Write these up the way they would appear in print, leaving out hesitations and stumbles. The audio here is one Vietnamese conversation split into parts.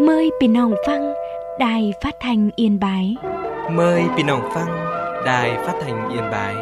Mờiพี่น้องฟังđài phát thanh Yên Bái. Mời พี่น้องฟัง Đài Phát thanh Yên Bái.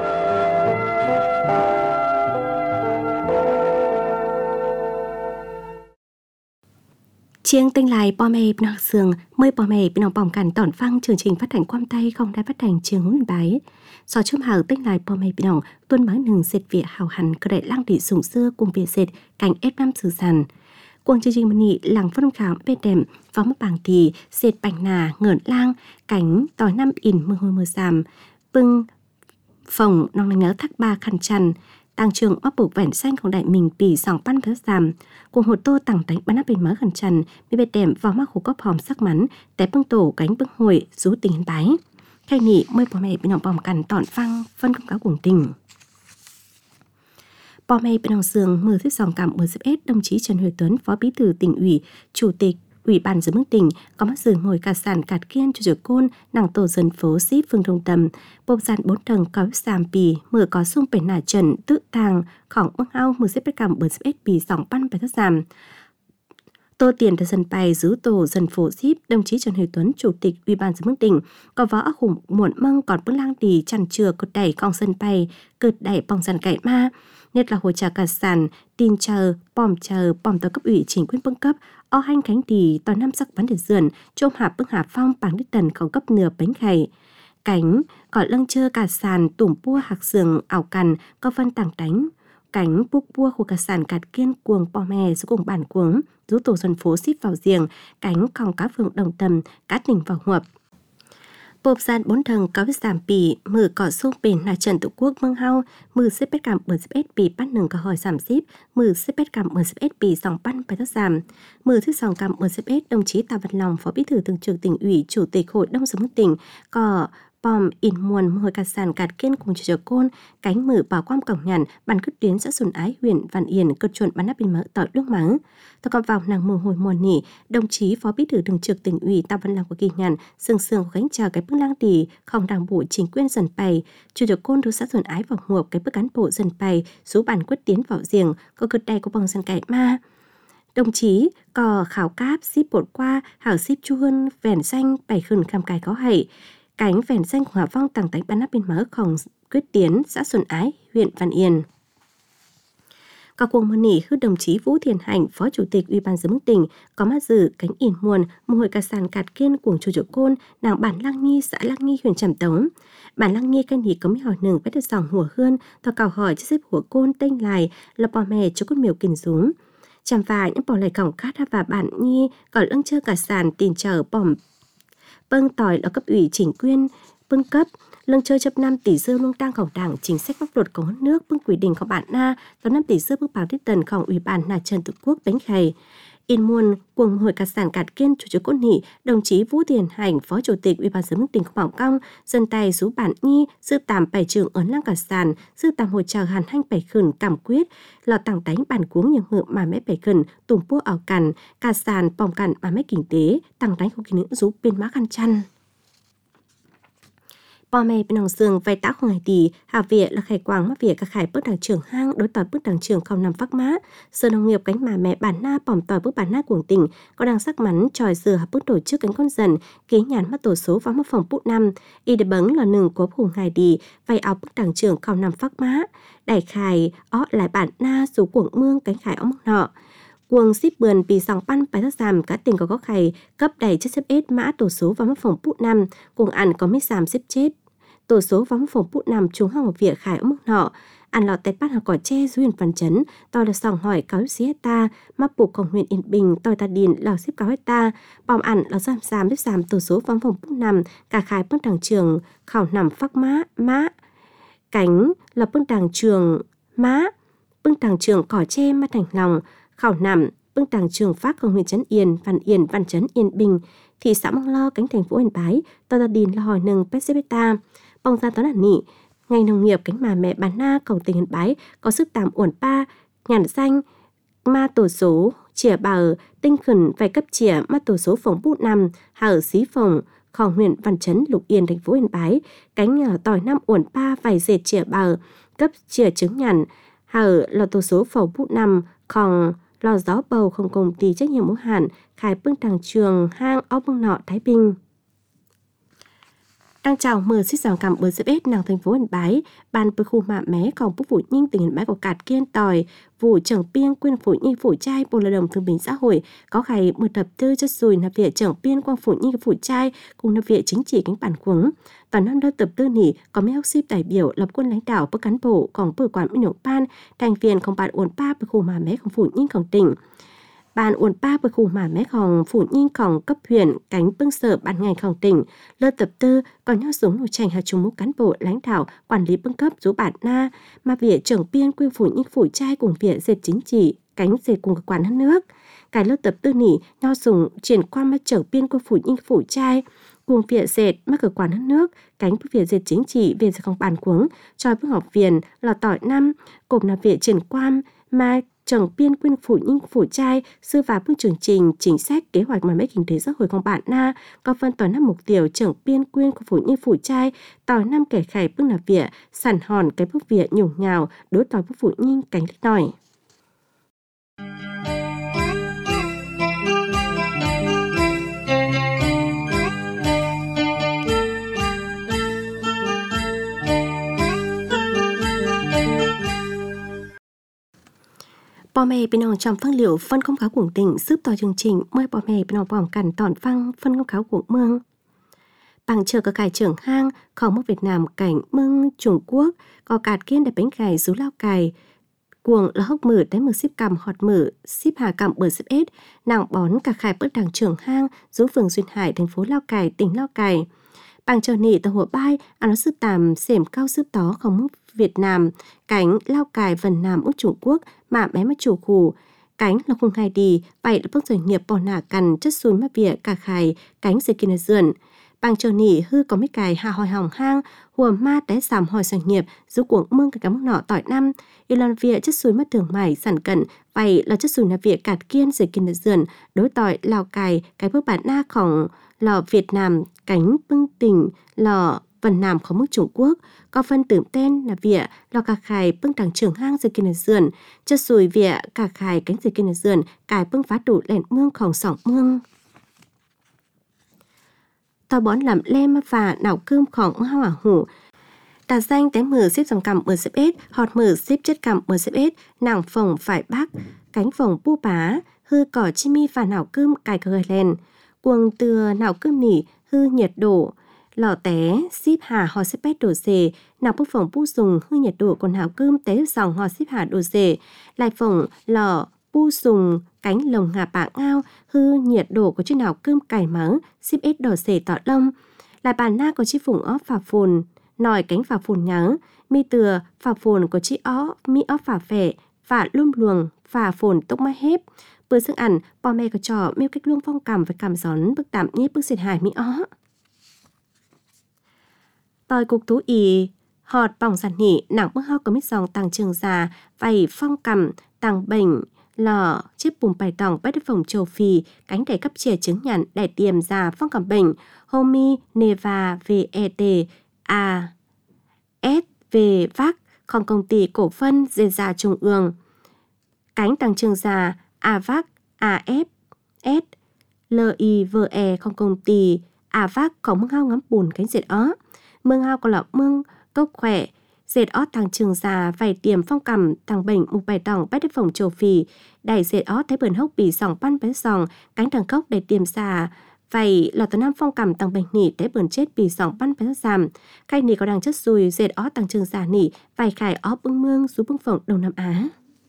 Chiêng tinh lại bò mè nọ sườn mời bò mè bên nọ bỏng cản tỏn phăng chương trình phát thanh quam tay không đài phát thanh trường Yên Bái. So chấm hào tinh lại bò mè bên nọ tuôn máng nừng dệt việt hào hẳn cơ đại lang địa sủng xưa cùng việt dệt cảnh ép năm sử sản. Cuồng chương trình mân nhị làng phân khảo bên đệm phó mất bảng thì dệt bành nà ngợn lang cảnh tỏi năm in mưa hồi mưa sàm bưng phòng nong nắng nhớ thác ba khăn chăn tăng trường ấp buộc vẻn xanhของđại mình bì sòng pan phớ sàm cùng hồ tô tặng đánh bắn áp bên má khăn chăn bên bên đệm vào mắt hồ cốc hòm sắc mắn té bưng tổ cánh bưng hồi rú tình Yên Bái khai nị mời bò mẹ bên nòng bòm cằn tọn phăng phân công cáo cuồng tình. Bò mẹ bên nòng sườn mưa thuyết sòng cảm MCS đồng chí Trần Huệ Tuấn, Phó Bí thư Tỉnh ủy, Chủ tịch Ủy ban Dân mức tỉnh có mắt dừng ngồi cả sàn cạt kiên cho côn nàng tổ dân phố xí phương Đông Tầm bộp sàn 4 tầng có sàm bì mở có sung bể nả trần tự tàng khỏng bưng ao mưa xếp bất cảm MCS bì sòng pan bài thất giảm tô tiền tại sân bay giữ tổ dân phố xíp đồng chí Trần Huệ Tuấn, Chủ tịch Ủy ban Dân mức tỉnh có võ ác hùng muộn măng còn bưng lang đi chăn chừa cột đẩy con sân bay cột đẩy bong sàn cải ma nhất là hồi trà cả sàn tin chờ bòm tới cấp ủy chính quyền bưng cấp o hanh cánh thì toàn năm sắc bắn để dườn trôm hạ bưng hạ phong bằng đít tần không cấp nửa bánh khẩy cánh cỏ lưng chơ cả sàn tủm bua hạc sườn ảo cằn có phân tảng đánh cánh buộc bua của cả sàn cạt kiên cuồng bò mè xuống cùng bản cuống rú tổ dân phố xíp vào giềng cánh còng cá phượng Đồng Tầm cá tỉnh vào huập bộp sàn 4 tầng có vết giảm bì mở cỏ sung bền là trần tổ quốc mương hao mưa xếp bét cảm MCS bì bắt nừng có hỏi giảm xíp mưa xếp bét cảm MCS bì dòng pan bài thất giảm mưa thuyết sòng cảm MCS đồng chí Tạ Văn Lòng, Phó Bí thư Thường trực Tỉnh ủy, Chủ tịch Hội đồng dân tỉnh có bòm in muôn hồi cả sàn cạt kiên cùng chợ côn cánh mở bảo quang cổng nhàn bàn cứt tuyến xã Xuân Ái huyện Văn Yên cực chuẩn bắn áp bên mỡ tỏi nước mắng tôi còn vào nàng mùa hồi mùa nỉ đồng chí Phó Bí thư Thường trực Tỉnh ủy Tạ Văn Lòng của kỳ nhàn sương sương của gánh chào cái bức lang tỉ không đảng bộ chính quyền dần bày chủ chợ côn đối xã Xuân Ái vào huộc cái bức cán bộ dần bày số bàn quyết tiến vào giềng có cực đầy của bằng sàn cải ma đồng chí có khảo cáp ship bột qua hảo ship chu hơn vẻn xanh bảy khẩn khăm cài có hảy cánh vẻn xanh của Hòa Phong tặng tánh bắn áp bên mỡ khổng quyết tiến xã Xuân Ái huyện Văn Yên. Các cuồng mân nỉ hư đồng chí Vũ Thiền Hạnh, Phó Chủ tịch Ủy ban Dân mức tỉnh có mắt dự cánh in muôn một hồi cả sàn cạt kiên cuồng chủ chợ côn nàng bản Lang Nghi xã Lang Nghi huyện Trạm Tống bản Lang Nghi canh hỉ có mấy hỏi nừng bắt được dòng hùa hươn và cào hỏi cho xếp hùa côn tên lại là bò mè cho con miều kình rúm chạm và những bò lại cổng cát và bản Nhi còn lưng chơi cả sàn tiền chờ bòm bưng tỏi là cấp ủy chính quyền bưng cấp lưng chơi chấp 5 tỷ dư luôn tăng khổng đảng chính sách pháp luật của nước bưng quy định của bản na tao 5 tỷ dư bưng bảo tiết tần khổng ủy ban là Trần Tự Quốc bánh khầy in muôn cuồng hồi cả sàn cạt kiên chủ chốt cốt nỉ đồng chí Vũ Thiền Hạnh, Phó Chủ tịch Ủy ban Dân mức tỉnh Quảng Cong dân tay rú bản Nhi sư tàm bảy trường ấn lang cả sàn sư tàm hồi chờ hàn hanh bảy khẩn cảm quyết lò tặng đánh bản cuống nhiều ngựa mà mẹ bảy khẩn tùm pua ảo cằn cả sàn bòm cằn mà mẹ kinh tế tặng đánh không kỳ nữ rú bên má khăn chăn bò mè bên nòng sườn vay táo không ngày tỷ hà việt là khải quảng mắc việt các khải bước đảng trưởng hang đối tỏi bước đảng trưởng không nằm phác mã sở nông nghiệp cánh mà mẹ bản na bỏm tỏi bước bản na cuồng tỉnh có đang sắc mắn tròi dừa hợp bước tổ chức cánh con dần ký nhàn mắt tổ số và mất phòng bút năm y để bấn là nừng của hùng ngày đi vay áo bước đảng trưởng không nằm phác mã đẩy khải ó lại bản na số cuồng mương cánh khải ó mốc nọ cuồng ship bườn bì sòng pan bài thất giảm cá tình có khải cấp đầy chất xếp ết mã tổ số và mất phòng bút năm cuồng ăn có mít giảm xếp chết tổ số vắng phòng bút nằm trúng hàng một việc khải ở mức nọ ăn lọt tay bắt hàng cỏ tre duyên văn chấn tôi là sòng hỏi cáo xí hecta mắc buộcของhuyện Yên Bình tôi ta điền lò xếp cáo hecta bòm ăn là giảm biết giảm tổ số vắng phòng bút nằm cả khải bước đảng trường khảo nằm phác mã cánh là bước đảng trường mã bước đảng trường cỏ tre mắt thành lòng khảo nằm bước đảng trường phátของhuyện Trấn Yên Văn Chấn Yên Bình thị xã Măng Lo cánh thành phố Yên Bái tôi ta điền là hỏi nừng pet bong ra toán nị ngành nông nghiệp cánh mà mẹ bán na cầu tỉnh Yên Bái có sức tạm uẩn pa nhàn xanh ma tổ số chìa bờ tinh khẩn vài cấp chìa ma tổ số phòng bút năm hở xí phòng khòng huyện Văn Chấn Lục Yên thành phố Yên Bái cánh tỏi năm uẩn pa vài dệt chìa bờ cấp chìa trứng nhàn hở là tổ số phòng bút năm khòng lò gió bầu không công ty trách nhiệm hữu hạn khai bưng tràng trường hang ốc bưng nọ Thái Bình. Đang chào mừng xích dòng cảm bữa SBS nàng thành phố Yên Bái, ban bữa khu mạ mé còn bức phụ nhinh tỉnh Yên Bái của cạt kiên tòi, vụ trưởng biên quyên phụ nhinh phụ trai bộ lao động thương binh xã hội có khai mượn đập tư chất dùi nạp viện trưởng biên quang phụ nhinh phụ trai cùng nạp viện chính trị cánh bản cuống. Toàn năm đợt tập tư nỉ có mấy học sinh đại biểu lập quân lãnh đạo bức cán bộ còn bữa quản minh nhộng ban thành viên không bạn uốn ba bữa khu mạ méของphụ nhinhของtỉnh. Ban uốn ba bữa khu mạ méของphụ nhinhของcấp huyện cánh bưng sở ban ngànhของtỉnh lơ tập tư còn nhau xuống nổ tranh hạt chung mục cán bộ lãnh đạo quản lý bưng cấp rú bản na mà viện trưởng biên quyên phụ nhinh phụ trai cùng viện dệt chính trị cánh dệt cùng cơ quan nước cái lơ tập tư nỉ nhau dùng triển quan mà trưởng biên quyên phụ nhinh phụ trai cùng viện dệt mà cơ quan nước cánh viện dệt chính trị viện dệt không bản cuống cho bức học viện là tỏi năm cùng là viện triển quan mà trưởng biên quyên phụ nhinh phụ trai sư và bước chương trình chính sách kế hoạch mà mấy kinh tế xã hộiของbạn na có phân tỏi năm mục tiêu trưởng biên quyên của phụ nhinh phụ trai tỏi năm kẻ khải bước là viện sản hòn cái bước viện nhủng nhào đối tỏi bước phụ nhinh cánh lít nổi. Bò mẹ bên ông trong phân liệu phân công kháo của tỉnh giúp tỏ chương trình mời bò mẹ bên ông bỏng cẩn tỏn phăng phân công kháo của mương. Bằng chờ có cải trưởng hang không mất Việt Nam cảnh mương Trung Quốc có cạt kiên để bánh cải rú lao cài cuồng là hốc mử tới mực ship cầm họt mử ship hà cầm bờ ship ết nàng bón cả khải bất đảng trưởng hang rú phường Duyên Hải thành phố Lao Cai tỉnh Lao Cai. Bằng chờ nỉ tàu hồ bay nó sư tàm xẻm cao sư tó không mức Việt Nam cánh Lao Cai vần Nam út Trung Quốc mà bé mất chủ khủ cánh là khung hai đi vậy là bước doanh nghiệp bỏ nả cằn chất xuân mắt vỉa cả khải cánh dây kia dườn. Bằng chờ nỉ hư có mấy cài hạ hỏi hỏng hang hùa ma té giảm hỏi doanh nghiệp rú cuồng mương cái mức nọ tỏi năm y lan vỉa chất xuân mất thường mải sản cận vậy là chất xuân là vỉa cạt kiên dây kia dườn đối tỏi Lao Cai cái bước bản naของlò Việt Nam cánh bưng tỉnh lò vần Nam không mức Trung Quốc có phân tưởng tên là vỉa lò cà khải bưng đằng trưởng hang dây kia dườn chất xuôi vỉa cà khải cánh dây kia dườn cài bưng phá đủ lẹn mươngของsỏng mương. Tao bón làm lem và nảo cơmของmương hao hủ đạt danh té mử xếp dòng cầm mử xếp ết họt mử xếp chất cầm mử xếp ết nàng phồng phải bắc cánh phồng pu bá hư cỏ chimi và nảo cơm cài cờ lên cuồng từa nảo cơm nỉ hư nhiệt độ lò té ship hà họ xếp bét đồ xề nào bức phồng pu dùng hư nhiệt độ còn hảo cơm té dòng họ ship hà đồ xề lại phồng lò pu dùng cánh lồng ngà bạ ngao hư nhiệt độ của chiếc nào cơm cải mỡ ship ết đỏ xề tọt lông lại bàn na có chiếc phùng óp phà phồn nòi cánh phà phồn nhớ mi từa phà phồn của chiếc ó mi óp phà phẻ phà lum luồng phà phồn tốc mai hép bữa sức ăn bò mẹ có trò miêu cách luông phong cảm với cảm gión bức tạm nhé bức xịt hài mi ó tòi cục tú ý họt bỏng giản nỉ nặng bức ho có mít dòng tàng trường già vầy phong cầm tàng bệnh lò chiếc bùm bài tòng bắt được phòng châu Phi cánh đầy cấp trẻ chứng nhận để tiềm già phong cầm bệnh Homi Neva VET A S về vác không công ty cổ phân dệt già trung ương cánh tàng trường già AVAC AF S LIVE không công ty AVAC không mương hao ngắm bùn cánh dệt ó mương hao còn là mương cốc khỏe dệt ó tàng trường già vài tiềm phong cầm tàng bệnh mục bài tòng bắt được phòng châu Phi đẩy dệt ó thấy bờn hốc bị sòng pan bé sòng cánh tàng cốc để tiềm già vậy lò tờ nam phong cầm tàng bệnh nỉ té bờn chết bị sòng pan bé giảm cây nỉ có đang chất dùi dệt ó tàng trường già nỉ vài khải ó bưng mương rú bưng phòng Đông Nam Á.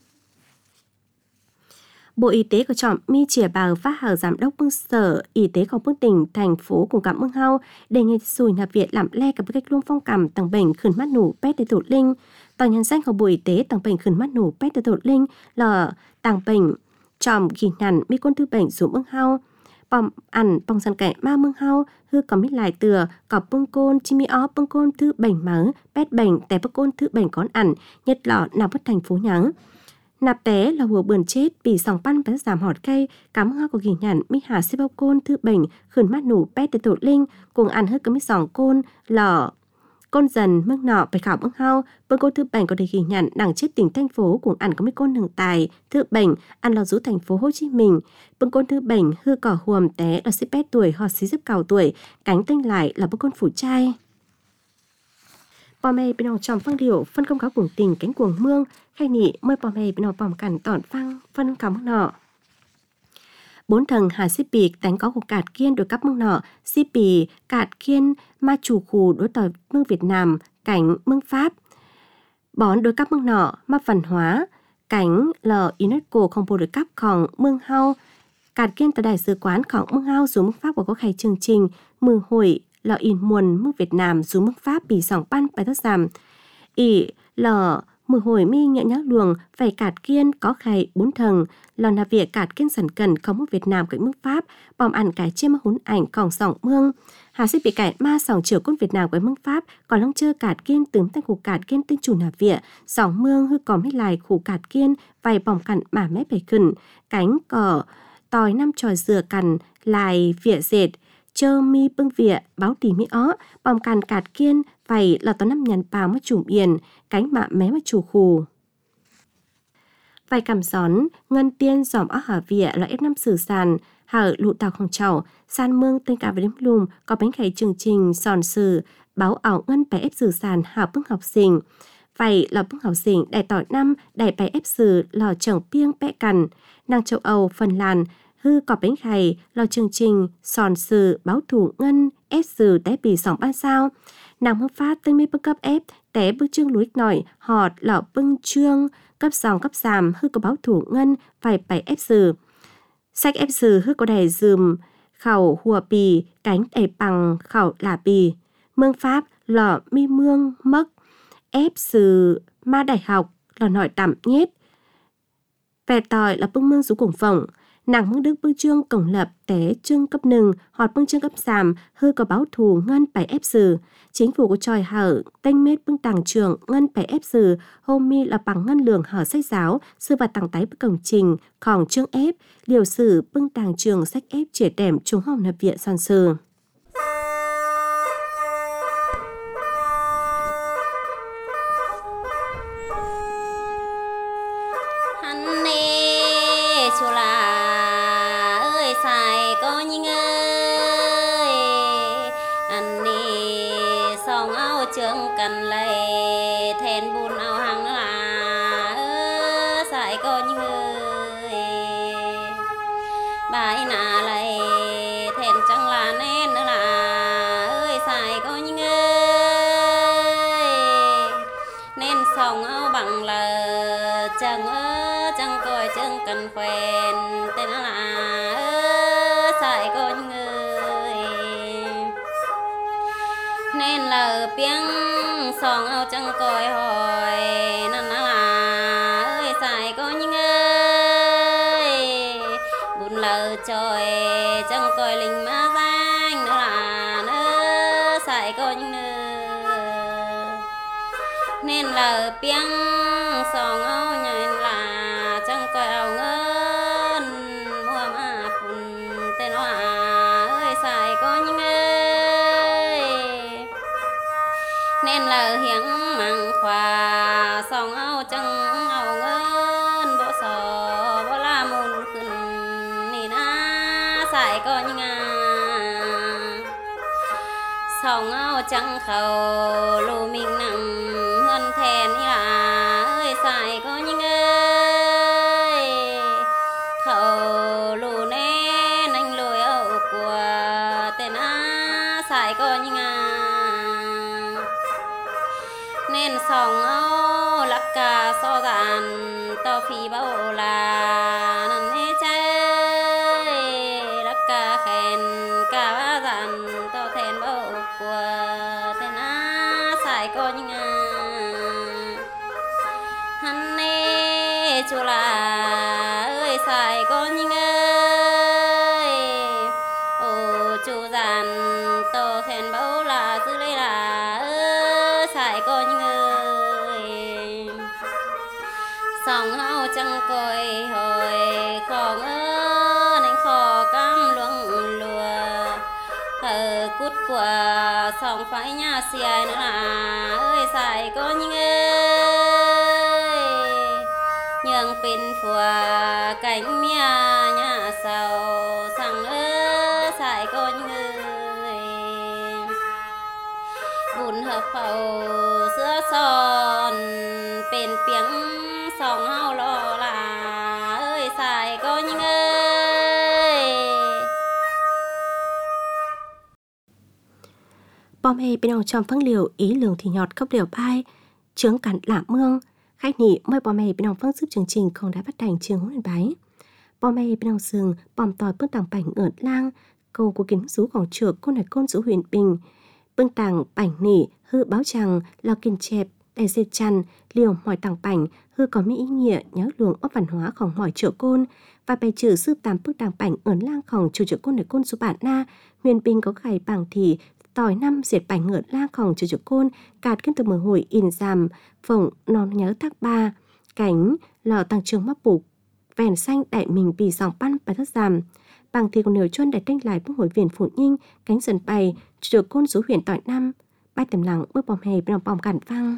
Bộ Y tế có chọn mi chìa bào phát hở giám đốc bưng sở y tế của bưng tỉnh thành phố cùng cảm bưng hao đề nghị sùi nạp viện làm le cả bức cách luôn phong cảm tàng bệnh khẩn mắt nủ pet để tụt linh tòa nhân danh của Bộ Y tế tàng bệnh khẩn mắt nủ pet để tụt linh là tàng bệnh chòm ghi nhằn mi con thư bệnh xuống bưng hao bom ăn bong săn kẻ ma mưng hao hư có mít lại từa có bưng côn chimi ó bưng côn thư bệnh mớ pet bệnh té bưng côn thư bệnh con ăn nhất lọ nào bất thành phố nhắng nạp té là hùa bườn chết bị sòng pan bé giảm họt cây cắm hoa của ghi nhàn mi hà xếp bao côn thư bệnh khẩn mắt nủ pet để tụt linh cùng ăn hết cái mít sòng côn lọ Côn dần mương nọ phải khảo mương hao, bưng cô thứ bệnh có thể ghi nhận đằng chết tỉnh thành phố cùng ăn có mấy côn đường tài, thứ bệnh ăn lò rú thành phố Hồ Chí Minh. Bưng côn thứ bệnh hư cỏ huồm té là 18 tuổi họ xí giúp cào tuổi, cánh tinh lại là bưng côn phủ trai. Bò mê bên nào trong phăng điệu phân công cáo cùng tình cánh cuồng mương, khai nị mời bò mê bên nào bòm cản tỏn phăng phân cáo mương nọ. 4 thằng hà xí bì đánh có của cạt kiên đối cấp mương nọ, xí bì cạt kiên ma chủ khù đối tỏi mương Việt Nam, cảnh mương Pháp. Bón đối cấp mương nọ, ma văn hóa, cảnh lờ UNESCO không bồ đối cấpของmương hao. Cạt kiên tại đại sứ quánของmương hao xuống mương Pháp có khai chương trình mừng hội lờ in muôn mương Việt Nam xuống mương Pháp bị sòng pan bài thất giảm. Ý lờ mừng hồi mi nhẹ nhắc luồng phải cạt kiên có khai 4 thằng lò là việc cạt kiên sẵn cần không mức Việt Nam cạnh mức Pháp bòm ăn cái chiêm hốn ảnh còn sòng mương hà xích bị cải ma sòng chiều quân Việt Nam với mức Pháp còn lông chơi cạt kiên tướng tay của cạt kiên tinh chủ là việc sòng mương hư còn hết lại khủ cạt kiên vài bòm cặn mà mép bể khẩn cánh cỏ tòi năm tròi dừa cằn lại vỉa dệt chơ mi bưng vỉa báo tỉ mi ó bòm cằn cạt kiên vậy là tao năm nhằn bào mất chủ biển cánh mạ mé mất chủ khù vài cầm gión ngân tiên giỏm ó hở vỉa là F5 sử sàn hở lụ tàu không chảo san mương tên cả với đếm lùm có bánh khải chương trình sòn sử báo ảo ngân bài ép sử sàn hảo bưng học sinh vậy là bưng học sinh đại tỏi năm đại bài ép sử lò trồng piêng bẽ cằn nàng châu Âu Phần Lan hư có bánh khải lò chương trình sòn sử báo thủ ngân ép sử té bì sòng ban sao nàng hương phát tên mi bưng cấp ép té bưng chương lúi nổi họt lọ bưng chương cấp sòng cấp giảm hư có báo thủ ngân phải bài ép sử sách ép sử hư có đài dùm khẩu hùa bì cánh đẩy bằng khẩu là bì mương Pháp lọ mi mương mấc ép sử ma đại học lò nổi tạm nhết về tỏi là bưng mương rú cùng phỏng nàng mương đức bưng chương cổng lập té chương cấp nừng họt bưng chương cấp giảm hư có báo thù ngân bài ép sử chính phủ của tròi hở tênh mết bưng tàng trường ngân bài ép sử hôm mi là bằng ngân lường hở sách giáo sư và tàng tái bức cổng trình khỏng chương ép điều sử bưng tàng trường sách ép trẻ tẻm trung học nạp viện son sư chương cần lấy thèn bùn ao hàng là sai có những người bài nà lấy thèn chẳng là nên nữa là ơi sai có những người nên sòng ao bằng là chẳng coi chương cần quen tên là sai có những người nên là tiếng song ao chẳng coi hỏi nên là ơi xài có những ơi buồn lờ trời chẳng coi linh má danh nữa là nữa xài có những nên là tiếng song ao nhìn là chẳng coi ao ngân mua mà phun tên là ơi xài có những nên là hiếng măng khoa song ao chẳng ao ngân bộ sò bộ la mùn khẩn nì na xài có những song ao chẳng khẩu lù mình nặng hơn thèn ý là ơi xài có những khẩu lù nên anh lùi ẩu của tên xài có những nên sòng áo lắc cả so dàn to phi bao là năn hê chơi lắc cả khen cả ba dàn to thèn bao của tên xài có những hắn nê chú là ơi xài có những ô chú dàn to thèn bao là dư đây là xài có những sòng hao chẳng coi hồi khó ngỡ nên khó cam luông lùa cút của sòng phải nhà xìa nữa là ơi xài có những ơi nhường pin phùa cánh mía nhà sầu sang ơi xài có những ơi bùn hợp khẩu sữa son pin tiếng sòng hao lo là ơi xài có những ơi bom hề bên ông trong phăng liều ý lường thì nhọt khóc liều bai chướng cắn lạ mương khách nhị mời bom hề bên ông phăng giúp chương trình không đã bắt thành trường huấn bái bom hề bên ông sừng bom tỏi bước tàng bảnh ở lang cầu của kính rúของtrược côn này côn rú huyền bình bưng tàng bảnh nỉ hư báo chàng lo kiên chẹp đại dệt chăn liều mỏi tàng bảnh hư có mỹ ý nghĩa nhớ luồng ốc văn hóaของmỏi trược côn và bài trừ sư tam bước tàng bảnh ở langของchủ trược côn này côn rú bản na huyền bình có gầy bảng thì tỏi năm diệt bảnh ngợt langของchủ trược côn cạt kinh từ mở hồi in giảm phồng non nhớ thác ba cánh lò tăng trường mắc bục vèn xanh đại mình bì dòng pan bài thất giảm bằng thì còn nửa chuân để tranh lại bước hồi viền phụ nhinh cánh dần bày chủ trược côn số huyền tỏi năm bay tầm lặng bước bom hề bên bom cản văng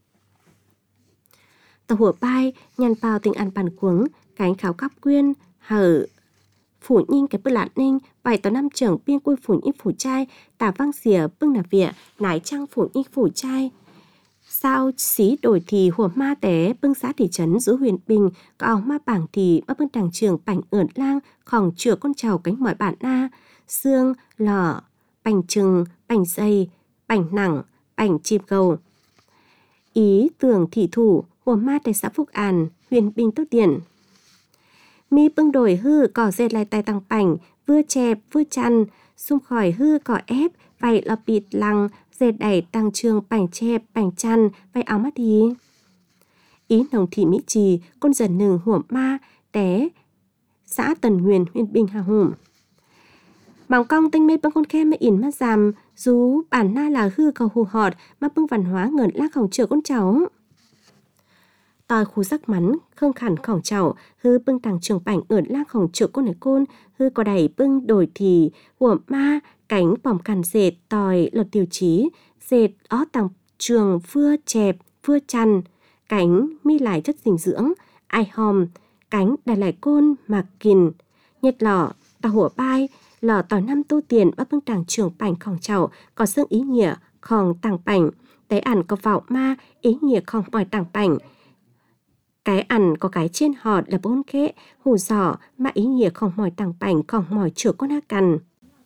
tàu hùa bay nhăn bao tình ăn bàn cuống cánh kháo cắp quyên hở phủ nhinh cái bức lạn ninh bài tàu năm trưởng biên quê phủ nhinh phủ trai tả văng xìa bưng nà vịa nái trăng phủ nhinh phủ trai sao xí đổi thì hùa ma té bưng xã thị trấn giữ huyền bình có áo ma bảng thì bắt bưng đảng trường bảnh ởn lang khòng chửa con trào cánh mỏi bản na xương lò bành trừng bành dây bành nặng bành chim cầu ý tưởng thị thủ hùa ma tại xã Phúc An huyền bình tốt điển mi bưng đổi hư cỏ dệt lại tay tăng bảnh vừa chẹp vừa chăn xung khỏi hư cỏ ép vậy là bịt lăng dệt đẩy tăng trường bảnh chẹp bảnh chăn vậy áo mắt đi ý nồng thị mỹ trì con dần nừng hủa ma té xã Tần Huyền huyện Bình Hà Hùm mỏng cong tinh mê bưng con khe mê ỉn mắt giảm dù bản na là hư cầu hù họt mà bưng văn hóa ngẩn lác khổng chữa con cháu tòi khu rắc mắn không khẳng khổng cháu hư bưng tàng trường bảnh ởn lác khổng chữa con này côn hư có đẩy bưng đổi thì hủa ma cánh bỏng cằn dệt tòi lật tiêu chí dệt ó tàng trường vừa chẹp vừa chăn cánh mi lại chất dinh dưỡng ai hòm cánh đài lại côn mạc kìn nhật lỏ tà hủa bai lò tỏi năm tô tiền bắt bưng tàng trường bảnh khổng cháu có xương ý nghĩa khổng tàng bảnh tế ẩn có vạo ma ý nghĩa khổng mỏi tàng bảnh cái ẩn có cái trên họt là bốn khế hù giỏ mà ý nghĩa khổng mỏi tàng bảnh khổng mỏi chữa con hạ cằn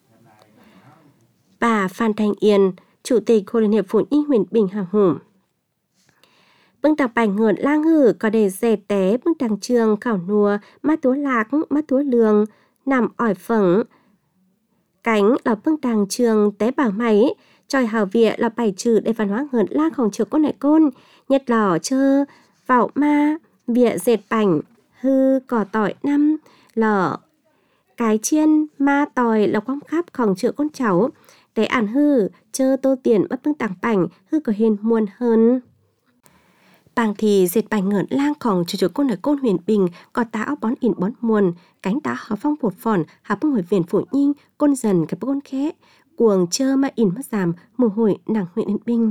bà Phan Thanh Yên chủ tịch Hội Liên hiệp Phụ nữ huyện Bình Hà Hùm bưng tàng bảnh ngợn lang hử có để dệt té bưng tàng trường khảo nùa mắt túa lạc mắt túa lường nằm ỏi phẳng cánh là bưng tàng trường té bảo máy tròi hào vịa là bài trừ để văn hóa ngợn lang khổng chữa con này côn nhật lò chơ vạo ma vịa dệt bảnh hư cỏ tỏi năm lò cái chiên ma tòi là quang khắp khổng chữa con cháu tế ản hư chơ tô tiền bắt bưng tàng bảnh hư có hình muôn hơn bàng thì dệt bảnh ngợn lang khổng chữa con ở côn huyền bình có tá áo bón in bón muôn cánh tá hó phong bột phòn hà bưng hồi viền phụ nhinh côn dần cái con khẽ cuồng chơ mà in mất giảm mồ hôi nàng huyện Yên Bình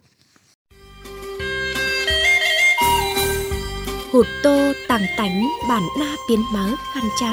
hụt tô tàng tánh bản na biến mớ khăn chăn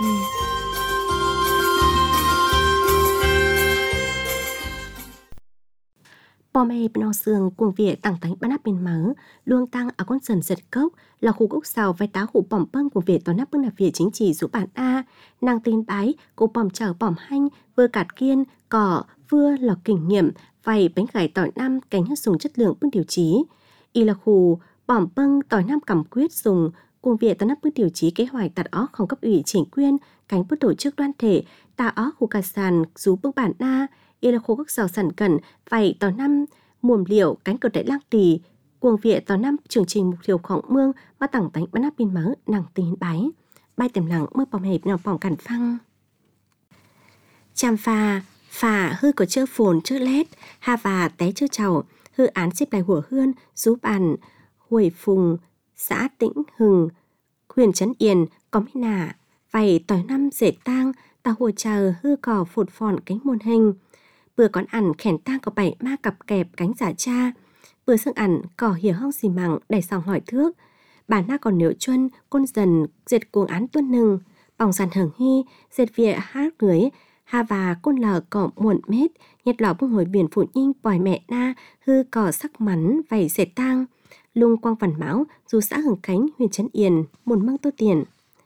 bom hề bên sườn cuồng vỉa tàng tánh bản na biến mớ luông tăng ở con dần giật cốc là khu gốc xào vai tá hụ bỏng băng của vỉa toàn nắp bưng là vỉa chính trị rũ bản a nàng tin bái cô bỏng chở bỏng hanh vừa cạt kiên cỏ vừa lò kinh nghiệm vầy bánh gải tỏi năm cánh hết dùng chất lượng bưng điều chí y là khu bỏng băng tỏi năm cầm quyết dùng cùng việc tận nắp bước điều chí kế hoạch tạt ó không cấp ủy chính quyền cánh bước tổ chức đoàn thể tà ó khu cà sàn rú bưng bản na y là khu các giàu sản cẩn vậy tỏ năm muồm liệu cánh cờ đại lang tỳ cuồng viện tỏ năm chương trình mục tiêu khổng mương mà tặng tánh bắn áp biên mớ nàng tín bái bay tầm lặng mơ bòm hẹp nào bỏng cản phăng chăm phà hư có chơ phồn chơ lét ha và té chơ chầu hư án xếp lại hủa hươn rú bàn huồi phùng xã Tĩnh Hừng huyện Trấn Yên có mấy nà vậy tỏi năm dệt tang ta hùa chờ hư cỏ phột phòn cánh môn hình bữa con ăn khèn tang có 7 ma cặp kẹp cánh giả cha, bữa sức ăn có hiểu hong xì mặng đầy sòng hỏi thước, bà na còn nhớ chuân con dần dệt cuồng án tuân nừng, bỏng sàn hưởng hy dệt vịa hát người ha và con lờ cỏ muộn mết nhật lọ bưng hồi biển phụ nhinh bòi mẹ na hư cỏ sắc mắn vảy dệt tang lung quang văn mão dù xã Hưng Khánh huyện Trấn Yên một măng tô tiền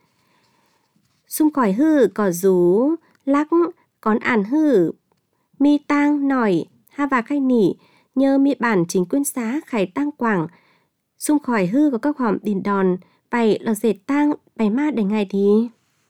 xung còi hư cỏ rú lắc con ăn hư mi tang nỏi ha và khai nỉ nhờ mi bản chính quyền xá khải tang quảng xung khỏi hư có các hòm đìn đòn bày lò dệt tang bày ma đầy ngày thì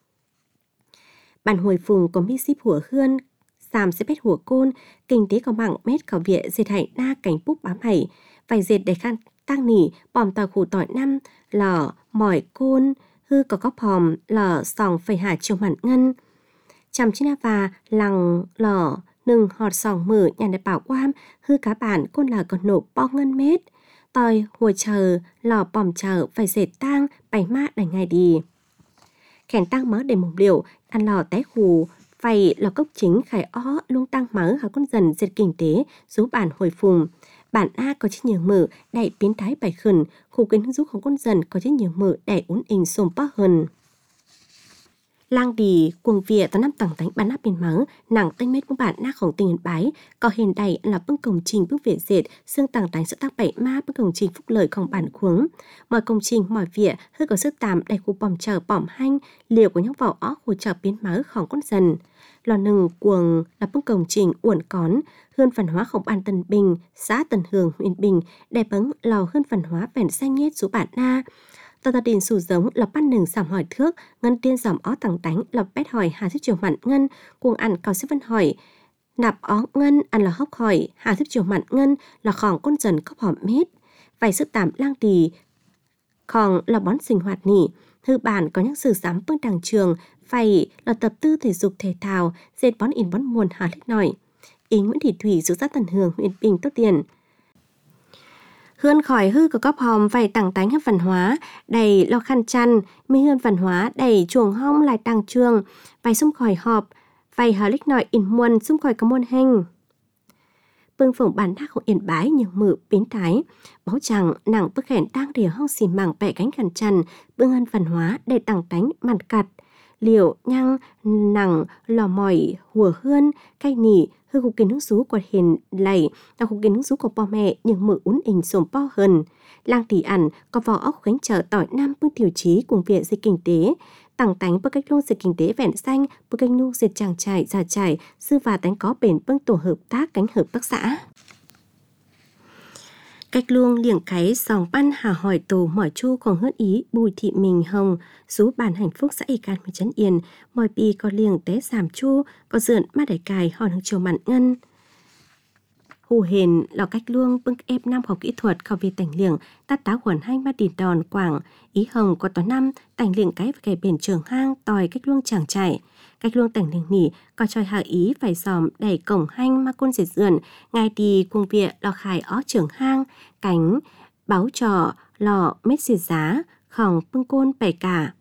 bản hồi phùng có mi ship hủa hươn xàm sẽ bét hủa côn kinh tế có mạng mét khảo viện dệt hạnh đa cảnh búp bám hảy vài dệt đầy khăn tang nỉ bòm tỏi khủ tỏi năm lò mỏi côn hư có góc hòm lò sòng phẩy hà chiều mặn ngân chằm china và lằng lò nừng họt sòng mở nhàn đại bảo quam hư cá bản côn là còn nộp bo ngân mét tỏi hùa chờ lò bòm chờ phải dệt tang bày ma đầy ngày đi khèn tang mớ để mồm liệu ăn lò té khù phải lò cốc chính khải ó luôn tăng mớ hà con dần dệt kinh tế số bản hồi phùng bản A có chiếc nhiều mở đại biến thái bài khẩn khu kiến giúpของcon dần có chiếc nhiều mở đại uốn hình xồm bó hơn lang đi cuồng vía tao năm tầng tánh bản nắp bên mớ nặng tênh mét của bản naของtình bái có hình đầy là bưng công trình bưng vỉa dệt xương tàng tánh sự tác bảy ma bưng công trình phúc lợiของbản khuống mọi công trình mọi vỉa hơi có sức tạm đầy khu bòm chờ bỏm hanh liều của những vỏ ó khu chờ biến mớของcon dần lò nừng cuồng là bưng công trình uẩn cón hơn văn hóaของbản Tân Bình xã Tân Hường huyện Bình đẹp bấng lò hơn văn hóa vẻn xanh nhét số bản na tao ta đình sủ giống là ban nừng giảm hỏi thước ngân tiên giảm ó tàng tánh là bét hỏi hà thích chiều mặn ngân cuồng ăn cao xếp văn hỏi nạp ó ngân ăn là hóc hỏi hà thích chiều mặn ngân là khòng con dần cốc hòm mết vài sức tạm lang tì khòng là bón sinh hoạt nỉ thư bản có những sự sám bưng đàng trường phải là tập tư thể dục thể thao dệt bón in bón muôn hà thích nổi ý Nguyễn Thị Thủy dù xã Tân Hường huyện Bình tốt tiền hươn khỏi hư của cấp hòm vầy tặng tánh văn hóa đầy lo khăn chăn mi hươn văn hóa đầy chuồng hong lại tàng trường vầy xung khỏi họp vầy hờ lích nội in muôn xung khỏi có môn hình bưng phổng bản đắc của yên bái nhiều mự biến thái báo chẳng nặng bức hẹn đang để hong xì mảng bẹ cánh khăn chăn bưng hân văn hóa đầy tặng tánh mặt cặt liệu nhăng nặng lò mỏi hùa hươn cay nỉ hư khu kiến nước rú của hình lầy là khu kiến nước rú của bò mẹ nhưng mự uốn hình xồm bo hơn lang tỷ ẩn có vỏ ốc gánh chở tỏi nam bưng tiểu trí cùng viện dịch kinh tế tặng tánh bức cách luôn dịch kinh tế vẹn xanh bức cách luôn dịch tràng trải già trải sư và tánh có bền bưng tổ hợp tác cánh hợp tác xã cách luông liệng cái dòng ban hà hỏi tù mỏi chu còn hớt ý Bùi Thị Mình Hồng số bản hạnh phúc xã Y Can huyện Trấn Yên mỏi pi có liềng té giảm chu có dượn ma đại cài hòn hương chiều mặn ngân hù hền lò cách luông bưng ép năm học kỹ thuật khảo về tảnh liệng tát táo quẩn hai ma đìn đòn quảng ý hồng có tòa năm tảnh liệng cái và kẻ bền trường hang tòi cách luông chẳng chạy cách luông tảnh liệng nỉ có tròi hạ ý phải dòm đẩy cổng hanh ma côn dệt dườn ngay đi cùng viện lò khải ó trường hang cánh báo trò lò mét xịt giá khòng bưng côn bẻ cả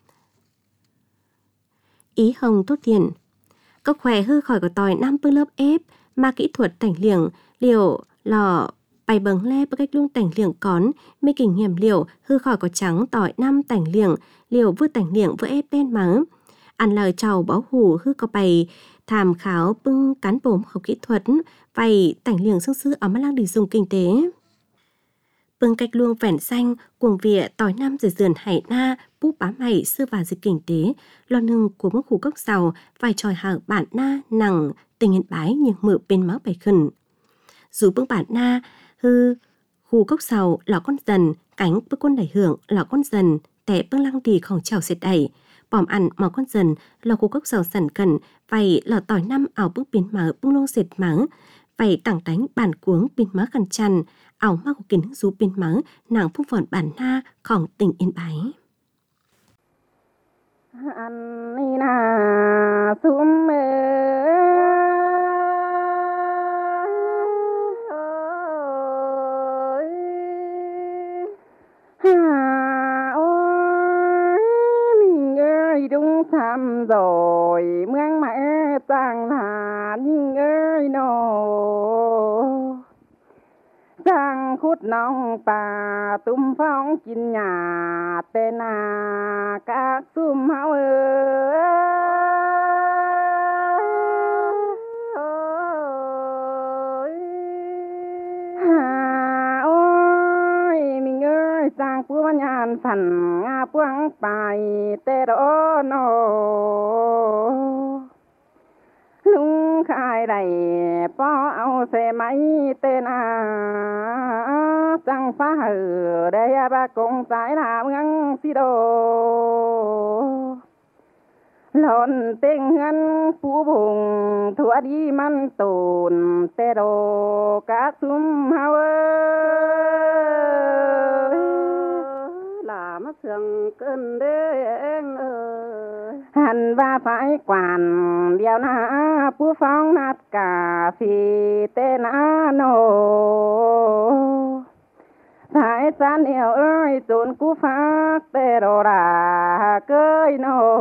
ý hồng tốt tiền có khỏe hư khỏi của tòi năm bưng lớp ép ma kỹ thuật tảnh liệng liều lò bày bấng le bức cách luôn tảnh liệng cón mê kinh nghiệm liều hư khỏi có trắng tỏi năm tảnh liệng liều vừa tảnh liệng vừa ép bên mắng ăn lời trầu báo hủ hư có bày tham khảo bưng cán bồm học kỹ thuật vầy tảnh liệng xương sư ở mắt lang đi dùng kinh tế bưng cách luông vẻn xanh cuồng vỉa tỏi năm rồi dườn hải na búp bám hải sư và dịch kinh tế lo nưng của mức khu gốc giàu vài tròi hở bản na nặng tình hiện bái nhưng mự bên máu bày khẩn dù bưng bản na hư khu gốc giàu lò con dần cánh bưng quân đẩy hưởng lò con dần tẻ bưng lăng điของchèo xịt đẩy bòm ăn mò con dần lò khu gốc giàu sẵn cần vầy lò tỏi năm ảo bưng biến mở bưng lông xịt mắng vầy tảng tánh bản cuống bên má khăn chăn ảo ma của kiến rú bên mắng nàng phúc vọn bản naของtỉnh Yên Bái đúng tham rồi mương mẹ sang là nhưng ơi nô sang khút nong bà tum phong chín nhà tên à các sum hao sang phu nhàn thần nga puang bài tê đó nô lung khai đầy po ao xe máy tên à sang phá hử đây ba cùng trái là ngang xí đồ lộn tình ngân phú vùng thua đi man tồn tê đồ các sum hao mất sương cơn đêm hàn và phải quản điều na phú phong nát cà phê tên nô phải san yêu ơi tốn cú phát tê đồ đà cơi nô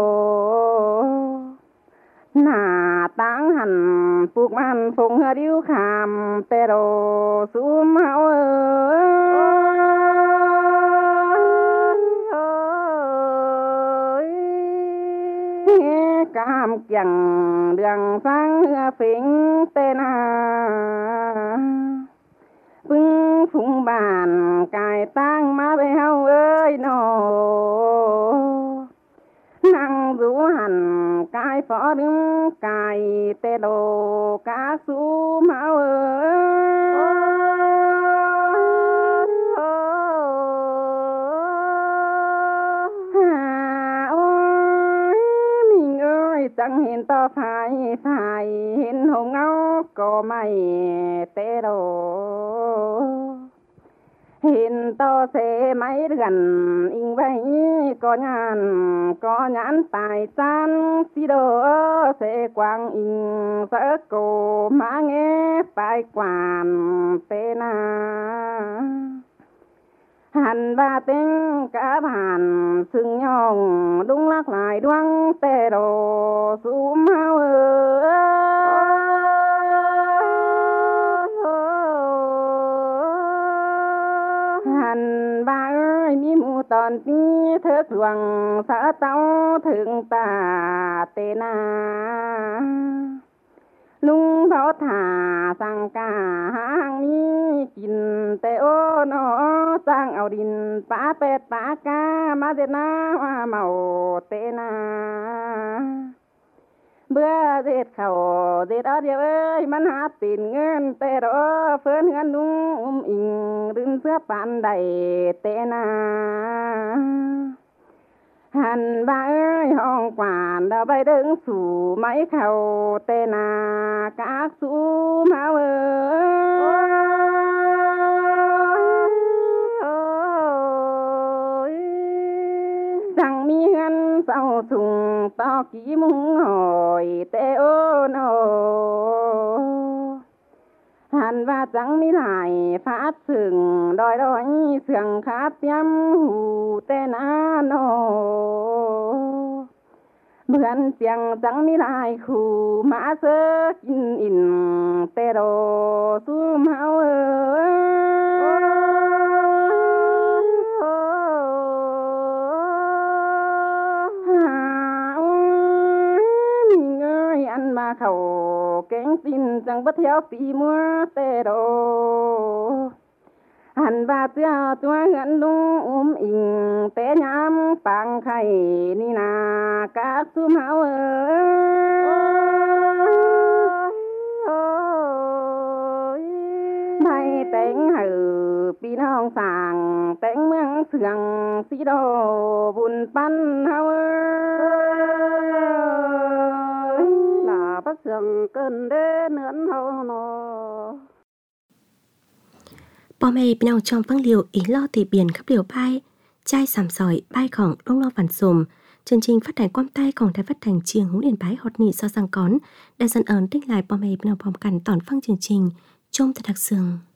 nà táng hẳn phục man phùng hơ điếu khám tê đồ sum hao cam chẳng đường sáng phình tên bưng phùng bàn cài tang má béo ơi nô năng rú hẳn cái phó đứng cài tê đồ cá sú máu chẳng hiện to phải hiện hồng áo có mày tê đồ hiện to xe máy gần in vậy có nhãn tài san xí đồ xe quang in sợ cổ má nghe phải quản tê na hàn ba tiếng cả bàn sừng nhong đúng lắc lại đoan tê đồ sum hao hàn ba ơi mi mu tòn tí thức luồng xã tao thượng tà tê na lung thọ thả sang cả hang mi chín tê ô nó sang ao đình phá pet phá ca má dệt na hoa màu tê na bữa dệt khẩu dệt ở điều ơiมันหาปิ่นเงินเตโรเฟินเงินลุงอิงดึงเสื้อปานใดเตนาหันบ่าเอ้ยห้องกวานเราไปดึงสู่ไม้เข่าเตนากากสู่มาเอ้ยจังมีเงินเศร้าสุ่งต่อกี่มุงหอยเตโอโนหันว่าจังมีหลายฟาดสึงดอยเสื่องคาเตรียมหูเตนาโนเบือนเสียงจังมีหลายคู่มาเสกินอินเตโรสู้เมามาเขาเก่งสินจังบ่เที่ยวปีมัวเตโรหันบาเจ้าตัวเงินลุงอิงเตยามปังไข่นี่นากาสุมเฮาใบแต่งหือปีน้องสั่งแต่งเมืองเสื่องสีโดบุญปั้นเฮาphát sương cơn đê nướng hậu nô. Bò mê bên trong vắng liều ý lo thì biển khắp liều bay, chai sàm sỏi bay khỏng đông lo vằn sùm. Chương trình phát hành quang tayของđài phát hành chiêng hướng điện bái hot nị do sang cón. Đại dân ơn tích lại bò mê bên trong vòng cảnh tỏn phăng chương trình. Chôm thật đặc sương.